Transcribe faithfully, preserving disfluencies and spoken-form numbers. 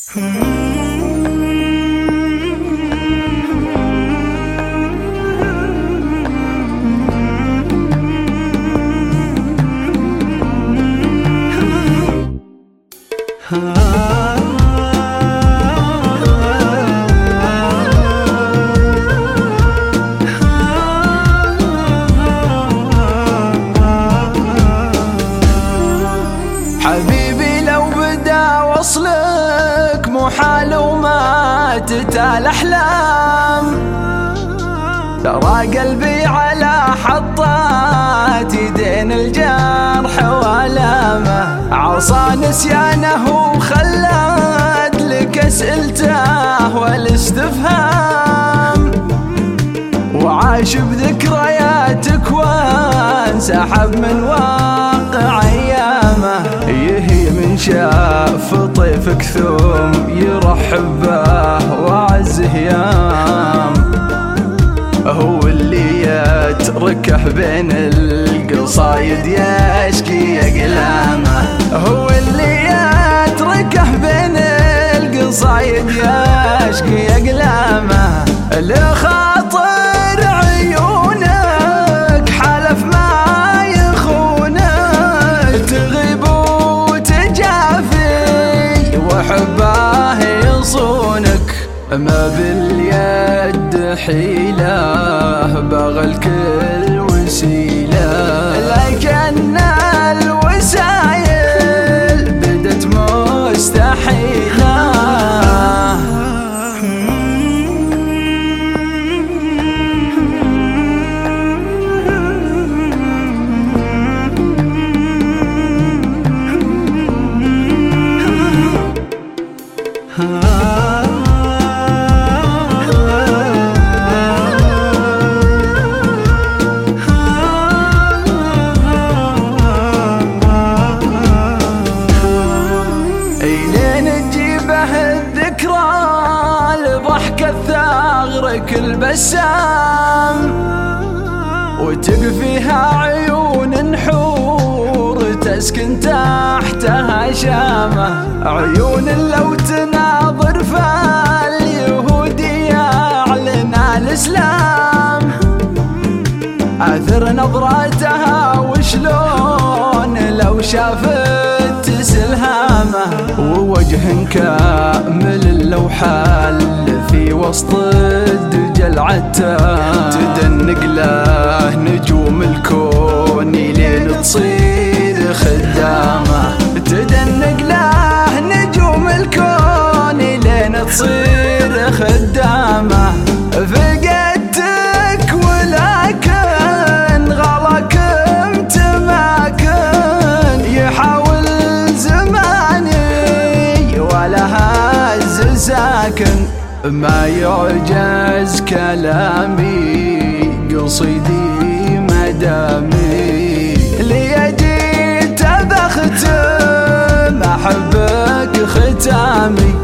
حبيبي لو بدا وصلك محال وما تتال احلام، ترى قلبي على حطات يدين الجرح والامه، عصا نسيانه وخلت لك اسئلته والاستفهام، وعاش بذكرياتك وانسحب من واقع ايامه، يهي من شاف طيفك ثم يرحب به وعز هيام، هو اللي يتركه بين القصايد يشكي اقلامه، هو اللي يتركه بين القصايد يشكي اقلامه، لخاطر عيونك حلف ما يخونك، تغيب وتجافي وحباه يصونك، ما باليد حيلة بغى الكل وسيلة، لكن الوسايل بدت مستحيلة. ثغرك البسام وتقفيها عيون نحور تسكن تحتها شامة، عيون لو تناظر فاليهودي يعلن الإسلام، أثر نظراتها وشلون لو شافت سلهامه، ووجه كامل لو حال في وسط الدجى عتاه، تدنق له نجوم الكون لين تصير خدامه، تدنق له نجوم الكون لين تصير خدامه، فقدتك ولكن غلاك متماكن، يحاول زماني ولا هز ساكن، ما يعجز كلامي قصيدي مدامي، لي جيت بختم احبك ختامي،